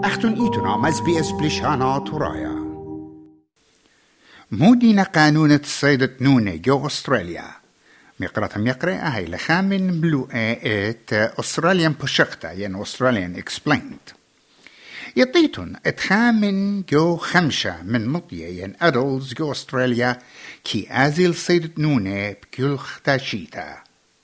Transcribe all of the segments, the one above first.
أختن إيتنا مزبيس بلشانا ترايا مودينا قانون الصيدة نونة جو أستراليا مقراتم يقرأ هاي لخامن ملوءة أستراليان بوشقتا ين أستراليان إكسبليند يطيتن اتخامن جو 5 من مطية ين أدولز جو أستراليا كي آزيل صيدة نونة بكل ختاشيتا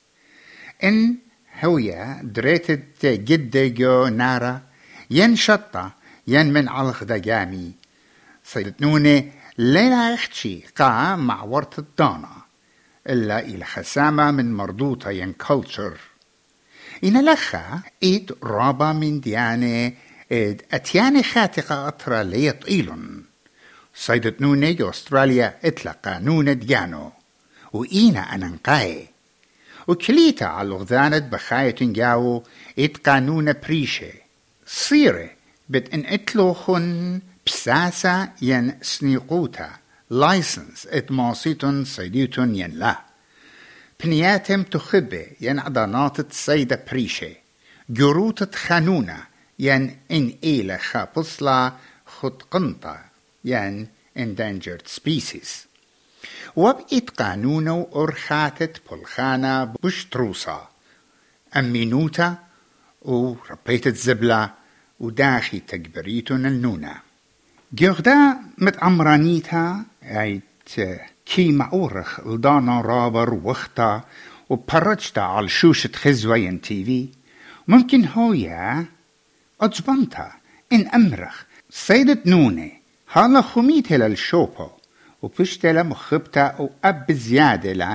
إن هويا دريتت جدة جو نارا ين شطة ين من علخ دقامي صيدة نونة ليلا اختشي قا مع ورط الدانا إلا إلى خسامة من مردوطة ين كولتشر إن لخا إيد رابا من ديانة إيد أتياني خاتقة أطرى ليط إيلون صيدة نونة جو أستراليا إطلقا نونة ديانو وإينا أننقاي وكليتا على الغذانة بخاية جاو إيد قانون بريشة صيرة بد إن إتلوخن بساسة ين سنيقوتا لايسنس إتماصيتن صيديتن ين لا بنياتم تخبه ين عضانات سيدة بريشة جروتة خانونة ين إن إيلة خابصلا خد قنطة ين endangered species وبقيت قانونه أرخاتت بلخانة بشتروسا أمينوتا وربيتت زبلة وداخي تكبريتن النونة جيغدا متعمرانيتها عيد كي معورخ لدانا رابر وختا وبرجتا على شوشة خزوين تي في ممكن هويا أجبنتا إن أمرخ سيدة نونة هالا خميتها للشوبو وبشتلا مخبتا وأب زيادة لا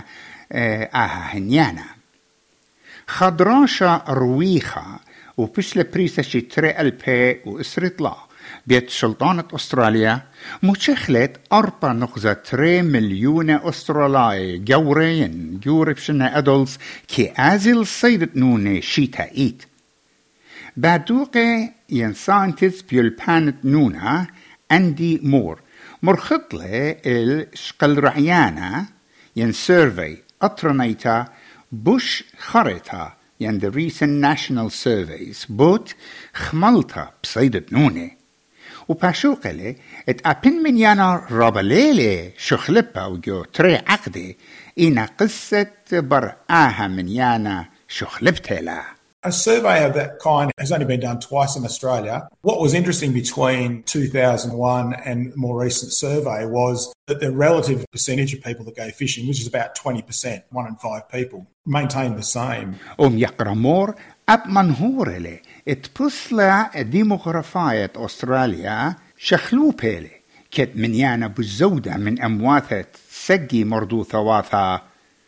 هنيانا خضراشا رويخة وبشلا بريسا شي تري ألبي وإسرت لا بيت سلطانة أستراليا متشخلت 4.3 مليون أسترالي جورين جوربشنا أدولز كي أزل صيدة نونة شيتا إيت بعدوقة ين ساينتيست بيلبانت نونة أندي مور مرخطلة الشقل رعيانا ين سيرفي أطرنيتا بوش خريطة ين the recent national surveys بوت خملتا بصيدة نونة وباشوقلي اتأبن من يانا رابليلي شخلبا وجو تري عقدي إنا قصة برآها من يانا شخلبتلا. A survey of that kind has only been done twice in Australia. What was interesting between 2001 and the more recent survey was that the relative percentage of people that go fishing, which is about 20%, 1 in 5 people, maintained the same. يقرأ مور أب منهورلي اتبصلا ديموغرافية أستراليا شخلو بيلي كت من يانا بالزودة من أمواثة سقي مردو ثواثا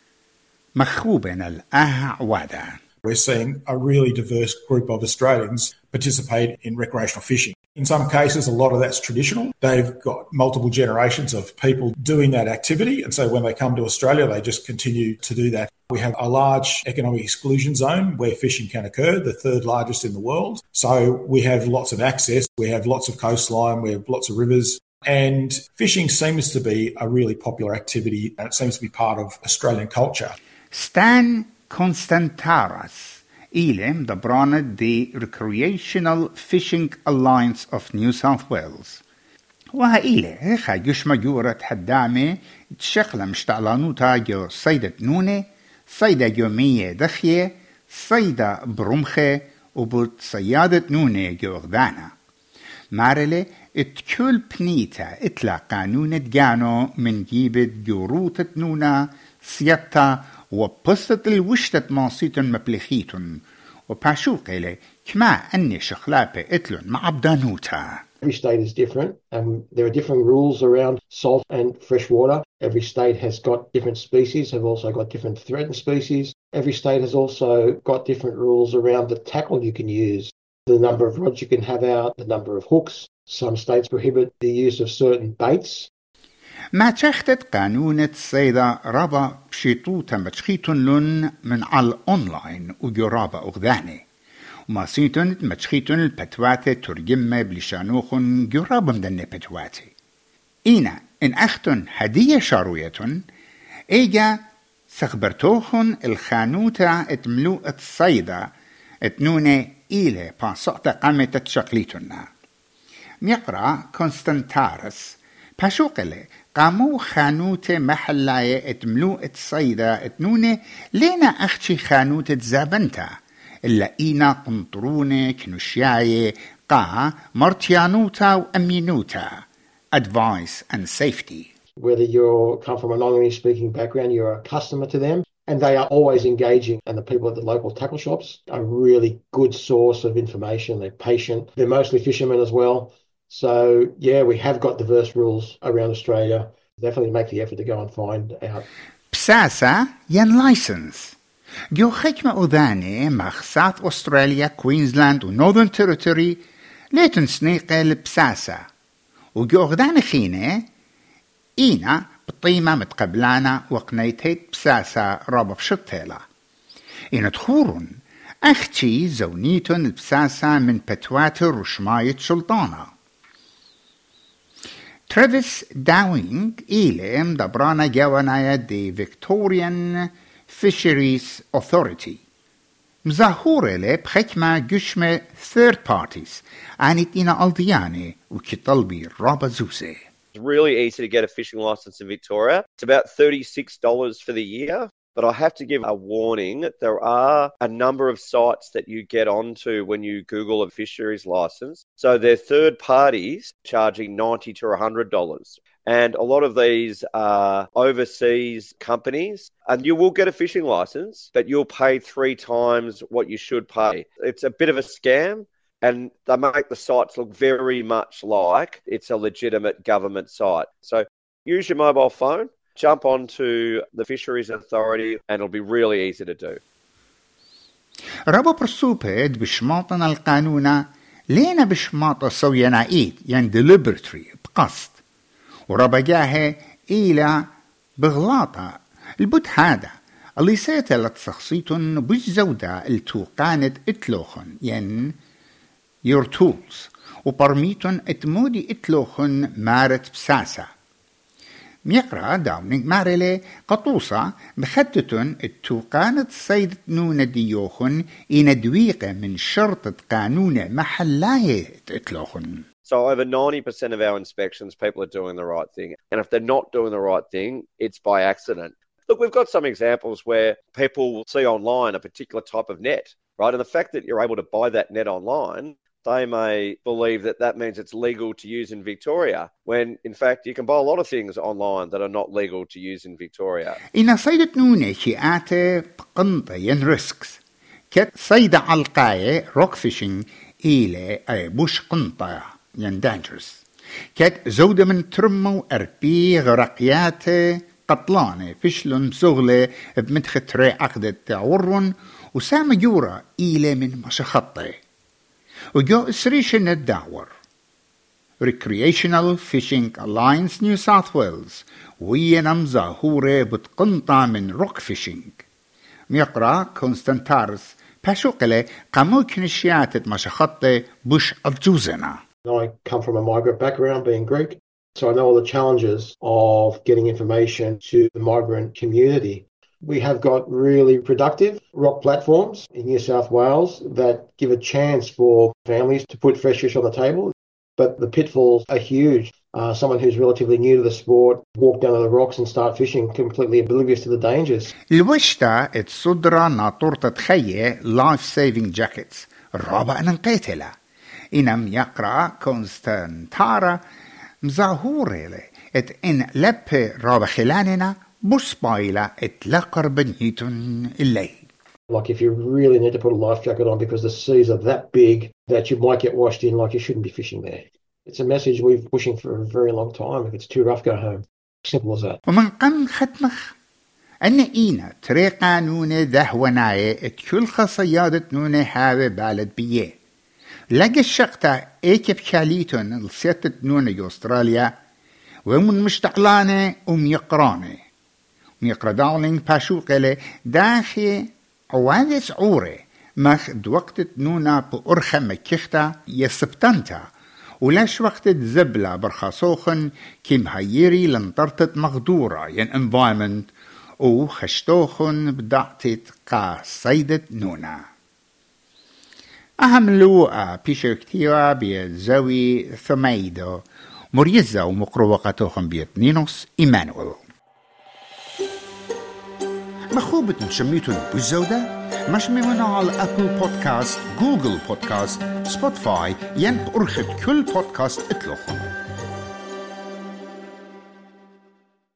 مخوبنا الآها عوادا. We're seeing a really diverse group of Australians participate in recreational fishing. In some cases, a lot of that's traditional. They've got multiple generations of people doing that activity, and so when they come to Australia, they just continue to do that. We have a large economic exclusion zone where fishing can occur, the 3rd largest in the world. So we have lots of access, we have lots of coastline, we have lots of rivers, and fishing seems to be a really popular activity, and it seems to be part of Australian culture. Stan Constantaras إلم دبرانة the Recreational Fishing Alliance of New South Wales وها خايش مجورة حدامة تشغل مشتعلانوتا جو صيدة نونة صيدة يومية دخية صيدة برمخة وبوت صيادة نونة جو غدانا مارلي اتكل بنيتا اتلا قانون دجانو من جيبت جوروتة نونة سياتا وبسط الوشتة ماصيتن مبلخيتن وباشوق إلي كما أني شخلابة إتلن مع بدانوتا. Every state is different. There are different rules around salt and fresh water. Every state has got different species, have also got different threatened species. Every state has also got different rules around the tackle you can use, the number of rods you can have out, the number of hooks. Some states prohibit the use of certain baits. ما تختت قانون الصيدة رابا بشيطوتا متشخيتن لن من على الأونلاين وجرابا أغذاني وما سيتن متشخيتن البتواتي ترجمة بلشانوخن جرابا مدن بتواتي إينا إن أختن هدية شارويتن إيجا سخبرتوخن الخانوتا اتملوء الصيدة اتنوني إيلي باسقتا قامت تشقليتنا ميقرأ كونستانتارس باشوقلي قامو خانوت محلاية اتملو اتصيدة اتنونة لينا اختي خانوت اتزابنتا إلا إينا قنطرونة كنوشياية قا مرتيانوتا وأمينوتا advice and safety. Whether you come from a non-English speaking background, you're a customer to them, and they are always engaging. And the people at the local tackle shops are a really good source of information. They're patient. They're mostly fishermen as well. So, yeah, we have got diverse rules around Australia. Definitely make the effort to go and find out. بساسة ين لايسنس جو خكمة أذاني مخ ساوث أستراليا كوينزلاند ونورثرن تيريتوري ليتن سنيقة لبساسة وجو غدان خينة إينا بطيمة متقبلانا وقنيتيت بساسة رابا بشطيلة إينا تخورن أختي زونيتن البساسة من بتواتر وشماية سلطانة ترافيس داوينغ إيلم دبرانا جوانايا دي فيكتوريان فيشريز أوثوريتي مزاهورة لي بحكمة جشمة third parties عنيت إينا ألدياني وكطلبي رابا زوزي. It's really easy to get a fishing license in Victoria. It's about $36 for the year. But I have to give a warning that there are a number of sites that you get onto when you Google a fisheries license. So they're third parties charging $90 to $100. And a lot of these are overseas companies. And you will get a fishing license, but you'll pay 3 times what you should pay. It's a bit of a scam. And they make the sites look very much like it's a legitimate government site. So use your mobile phone. Jump onto the Fisheries Authority and it'll be really easy to do. رابو برسوبد بشماطنا القانونة لينا بشماطة سوينايد ين deliberately بقصد ورابا جاها إلى بغلاطة البد هذا اللي سيتلت شخصيتن بالزودة التوقانت اتلوخن ين your tools وبرميتن اتمودي اتلوخن مارت بساسة ميقرأ داونينغ ماريلي قطوصة بخدتن التوقانت صيدة نونة ديوخن إن دويقة من شرطة قانون محلاية اتلوخن. So over 90% of our inspections, people are doing the right thing. And if they're not doing the right thing, it's by accident. Look, we've got some examples where people will see online a particular type of net, right? And the fact that you're able to buy that net online, they may believe that that means it's legal to use in Victoria, when in fact you can buy a lot of things online that are not legal to use in Victoria. إن صيدة نونة شيئات بقنطة ين ريسكس كت صيدة علقاية روك فيشنج إلى أي بوش قنطة ين دانجرس كت زودة من ترمو أربي غرقيات قطلانة فشلن سغلة بمدخت ري عقدة تعورن وسام جورة إلى من مشخطة وجو إسريشن الدعور Recreational Fishing Alliance New South Wales وينم ظاهورة بتقنطة من روك فيشنج ميقرأ كونستانتارس باشوقلة قامو كنشيات مشخطة بوش أفجوزنا. I come from a migrant background, being Greek, so I know all the challenges of getting information to the migrant community. We have got really productive rock platforms in New South Wales that give a chance for families to put fresh fish on the table, but the pitfalls are huge. Someone who's relatively new to the sport walk down to the rocks and start fishing completely oblivious to the dangers. الوشتا اتصدر ناطورة تخيي life saving jackets الرابع ننقيتلا إنم يقرأ كونستانتارا مزاهورة ات إن لب رابع خلاننا بوسبايلا اتلقر بنيتن الليل. Like if you really need to put a life jacket on because the seas are that big that you might get washed in, like you shouldn't be fishing there. It's a message we've been pushing for a very long time. If it's too rough, go home. Simple as that. ومن قم ختمخ أن إينا تري قانون ذهوناية كل خصيادة نونة هاوي بالد بيه. لقى الشقطة ايكب كاليتون لسيطة نونة أستراليا ومن مشتعلانة وميقرانة. ميقرا داولينغ باشوقلة داخي عوادس عورة مخ دوقت نونا بأرخة مكيختا يسبتنتا ولاش وقت زبلة برخاصوخن كيم هايري لنطرتت مغدورة ين environment وخشتوخن بدعتت قا صيدة نونا. أهم لو بيشكتيوا بيزوي ثميدو مريزة ومقروقاتوهم بيتنينوس إيمانويل مخوبة نشميتون بالزودة مش ممنوع على أبل بودكاست، جوجل بودكاست، سبوتفاي، ينب أرخد كل بودكاست اطلقهم.